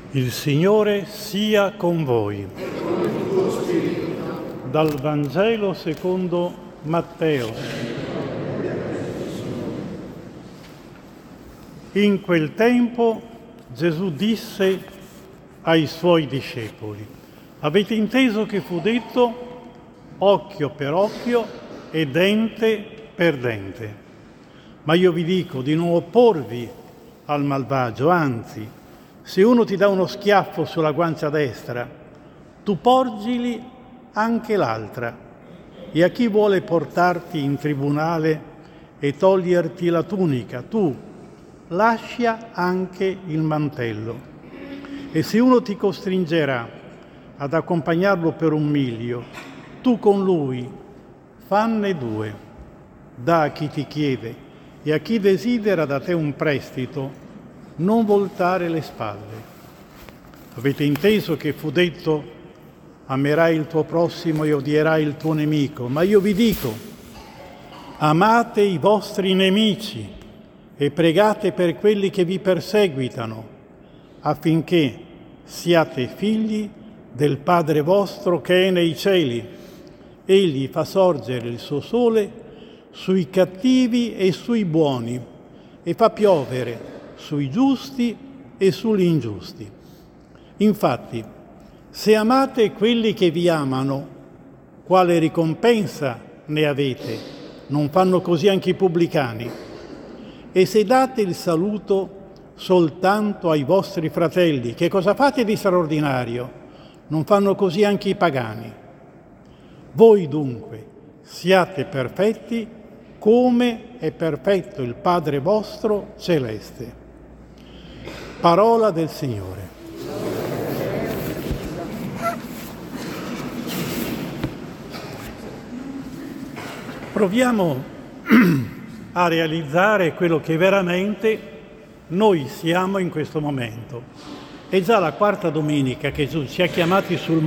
Il Signore sia con voi. Dal Vangelo secondo Matteo. In quel tempo Gesù disse ai suoi discepoli: avete inteso che fu detto occhio per occhio e dente per dente. Ma io vi dico di non opporvi al malvagio, anzi, se uno ti dà uno schiaffo sulla guancia destra, tu porgili anche l'altra. E a chi vuole portarti in tribunale e toglierti la tunica, tu lascia anche il mantello. E se uno ti costringerà ad accompagnarlo per 1 miglio, tu con lui fanne 2. Dà a chi ti chiede e a chi desidera da te un prestito, non voltare le spalle. Avete inteso che fu detto amerai il tuo prossimo e odierai il tuo nemico, ma io vi dico amate i vostri nemici e pregate per quelli che vi perseguitano, affinché siate figli del Padre vostro che è nei cieli. Egli fa sorgere il suo sole sui cattivi e sui buoni e fa piovere sui giusti e sugli ingiusti. Infatti, se amate quelli che vi amano, quale ricompensa ne avete? Non fanno così anche i pubblicani? E se date il saluto soltanto ai vostri fratelli, che cosa fate di straordinario? Non fanno così anche i pagani? Voi dunque siate perfetti come è perfetto il Padre vostro celeste. Parola del Signore. Proviamo a realizzare quello che veramente noi siamo in questo momento. È già la 4ª domenica che Gesù ci ha chiamati sul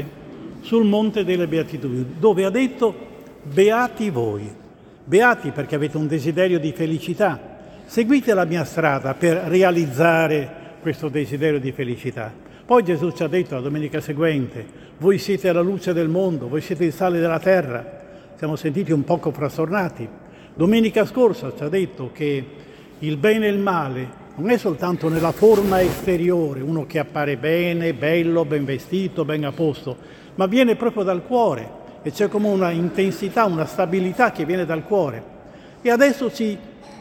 monte delle Beatitudini, dove ha detto beati voi. Beati perché avete un desiderio di felicità. Seguite la mia strada per realizzare questo desiderio di felicità. Poi Gesù ci ha detto la domenica seguente: voi siete la luce del mondo, voi siete il sale della terra. Siamo sentiti un poco frastornati. Domenica scorsa ci ha detto che il bene e il male non è soltanto nella forma esteriore, uno che appare bene, bello, ben vestito, ben a posto, ma viene proprio dal cuore e c'è come una intensità, una stabilità che viene dal cuore. E adesso ci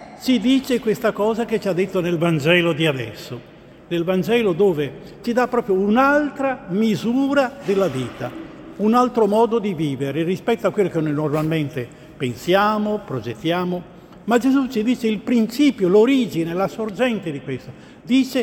dice questa cosa che ci ha detto nel Vangelo di adesso, nel Vangelo dove ci dà proprio un'altra misura della vita, un altro modo di vivere rispetto a quello che noi normalmente pensiamo, progettiamo. Ma Gesù ci dice il principio, l'origine, la sorgente di questo. Dice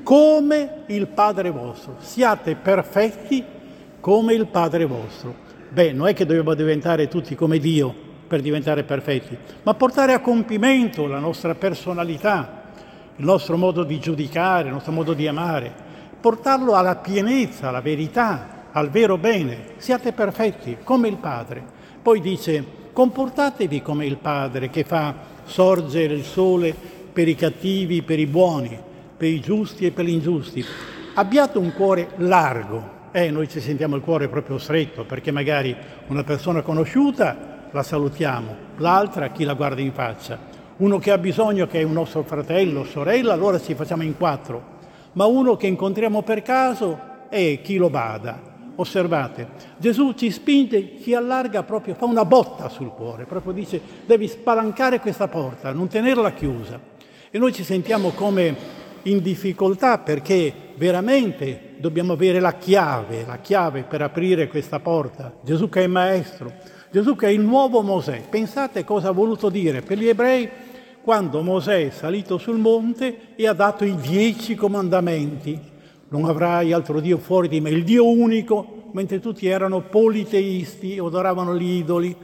come il Padre vostro, siate perfetti come il Padre vostro. Non è che dobbiamo diventare tutti come Dio per diventare perfetti, ma portare a compimento la nostra personalità, il nostro modo di giudicare, il nostro modo di amare, portarlo alla pienezza, alla verità, al vero bene. Siate perfetti come il Padre. Poi dice comportatevi come il Padre che fa sorgere il sole per i cattivi, per i buoni, per i giusti e per gli ingiusti. Abbiate un cuore largo. Noi ci sentiamo il cuore proprio stretto perché magari una persona conosciuta la salutiamo, l'altra chi la guarda in faccia. Uno che ha bisogno, che è un nostro fratello, sorella, allora ci facciamo in 4. Ma uno che incontriamo per caso è chi lo bada. Osservate, Gesù ci spinge, ci allarga proprio, fa una botta sul cuore, proprio dice devi spalancare questa porta, non tenerla chiusa. E noi ci sentiamo come in difficoltà perché veramente dobbiamo avere la chiave per aprire questa porta. Gesù che è maestro, Gesù che è il nuovo Mosè. Pensate cosa ha voluto dire per gli ebrei quando Mosè è salito sul monte e ha dato i 10 comandamenti. Non avrai altro Dio fuori di me, il Dio unico, mentre tutti erano politeisti, adoravano gli idoli,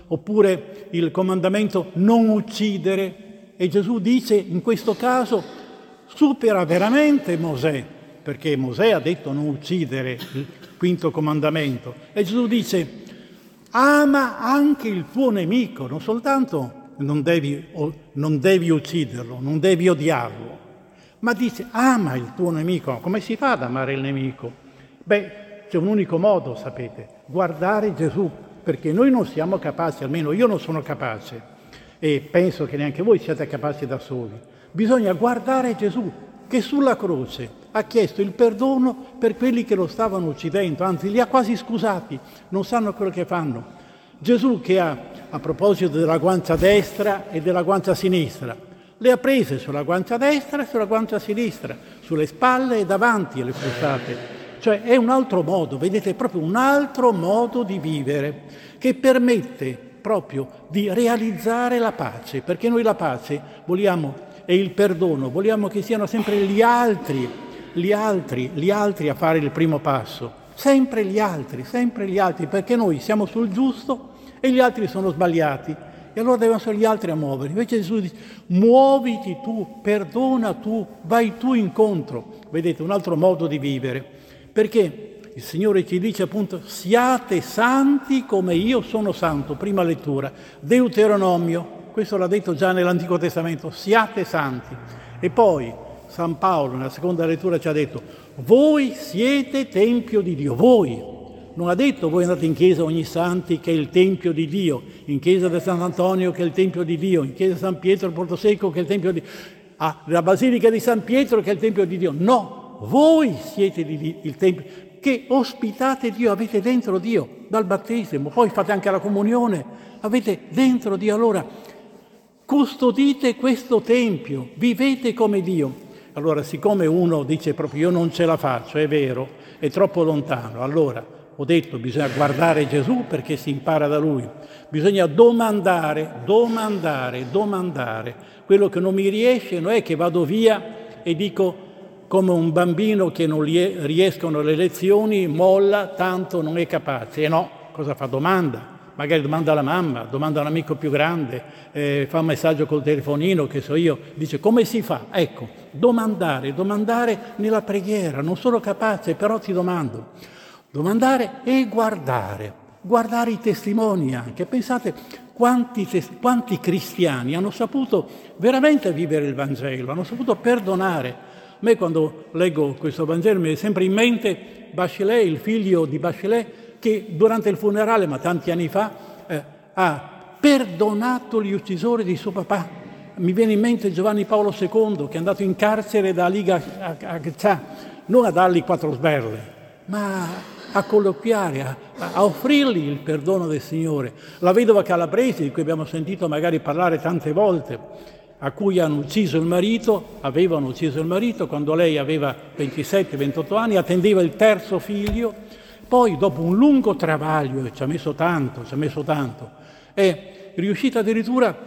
oppure il comandamento non uccidere. E Gesù dice in questo caso supera veramente Mosè, perché Mosè ha detto non uccidere, il 5° comandamento. E Gesù dice ama anche il tuo nemico, non soltanto non devi ucciderlo, non devi odiarlo, ma dice ama il tuo nemico. Come si fa ad amare il nemico? Beh, c'è un unico modo, sapete, guardare Gesù, perché noi non siamo capaci, almeno io non sono capace, e penso che neanche voi siate capaci da soli. Bisogna guardare Gesù, che sulla croce ha chiesto il perdono per quelli che lo stavano uccidendo, anzi li ha quasi scusati, non sanno quello che fanno. Gesù che a proposito della guancia destra e della guancia sinistra, le ha prese sulla guancia destra e sulla guancia sinistra, sulle spalle e davanti le frustate. Cioè è un altro modo, vedete, proprio un altro modo di vivere che permette proprio di realizzare la pace, perché noi la pace vogliamo e il perdono, vogliamo che siano sempre gli altri a fare il primo passo, sempre gli altri, perché noi siamo sul giusto e gli altri sono sbagliati, e allora devono essere gli altri a muovere. Invece Gesù dice: muoviti tu, perdona tu, vai tu incontro. Vedete, un altro modo di vivere, perché il Signore ci dice appunto: siate santi come io sono santo. Prima lettura, Deuteronomio, questo l'ha detto già nell'Antico Testamento, siate santi. E poi San Paolo nella seconda lettura ci ha detto: voi siete tempio di Dio, voi. Non ha detto voi andate in chiesa ogni santi che è il tempio di Dio, in chiesa di Sant'Antonio che è il tempio di Dio, in chiesa di San Pietro al Porto Secco che è il tempio di Dio, la Basilica di San Pietro che è il tempio di Dio. No, voi siete il tempio, che ospitate Dio, avete dentro Dio dal battesimo, poi fate anche la comunione, avete dentro Dio. Allora custodite questo tempio, vivete come Dio. Allora, siccome uno dice proprio io non ce la faccio, è vero, è troppo lontano, allora ho detto bisogna guardare Gesù perché si impara da Lui, bisogna domandare. Quello che non mi riesce non è che vado via e dico come un bambino che non riescono le lezioni, molla, tanto non è capace. E no, cosa fa? Domanda. Magari domanda alla mamma, domanda a un amico più grande, fa un messaggio col telefonino, che so io, dice come si fa? Ecco, domandare nella preghiera, non sono capace, però ti domando. Domandare e guardare i testimoni anche. Pensate quanti cristiani hanno saputo veramente vivere il Vangelo, hanno saputo perdonare. A me quando leggo questo Vangelo mi viene sempre in mente Bachelet, il figlio di Bachelet, che durante il funerale, ma tanti anni fa, ha perdonato gli uccisori di suo papà. Mi viene in mente Giovanni Paolo II, che è andato in carcere da Liga Agca, non a dargli 4 sberle, ma a colloquiare, a offrirgli il perdono del Signore. La vedova Calabresi, di cui abbiamo sentito magari parlare tante volte, a cui avevano ucciso il marito quando lei aveva 27-28 anni, attendeva il 3° figlio, poi dopo un lungo travaglio, ci ha messo tanto, è riuscita addirittura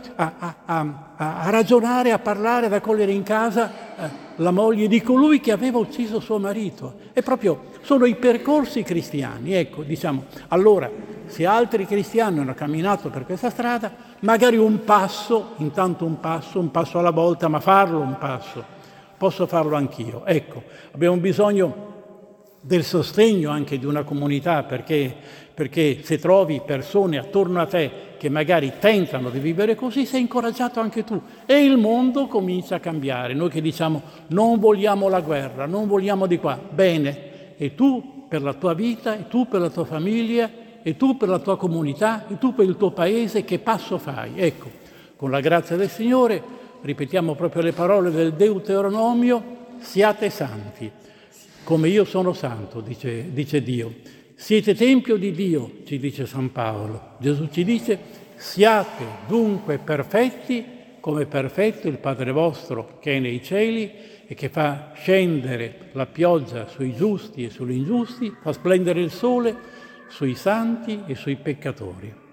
a ragionare, a parlare, ad accogliere in casa la moglie di colui che aveva ucciso suo marito. E proprio sono i percorsi cristiani, ecco, diciamo. Allora, se altri cristiani hanno camminato per questa strada, magari un passo alla volta, ma farlo un passo, posso farlo anch'io. Ecco, abbiamo bisogno del sostegno anche di una comunità, perché se trovi persone attorno a te che magari tentano di vivere così, sei incoraggiato anche tu e il mondo comincia a cambiare. Noi che diciamo non vogliamo la guerra, non vogliamo di qua, bene, e tu per la tua vita, e tu per la tua famiglia, e tu per la tua comunità, e tu per il tuo paese, che passo fai? Ecco, con la grazia del Signore ripetiamo proprio le parole del Deuteronomio: siate santi come io sono santo, dice Dio. Siete tempio di Dio, ci dice San Paolo. Gesù ci dice: siate dunque perfetti come è perfetto il Padre vostro che è nei cieli e che fa scendere la pioggia sui giusti e sugli ingiusti, fa splendere il sole sui santi e sui peccatori.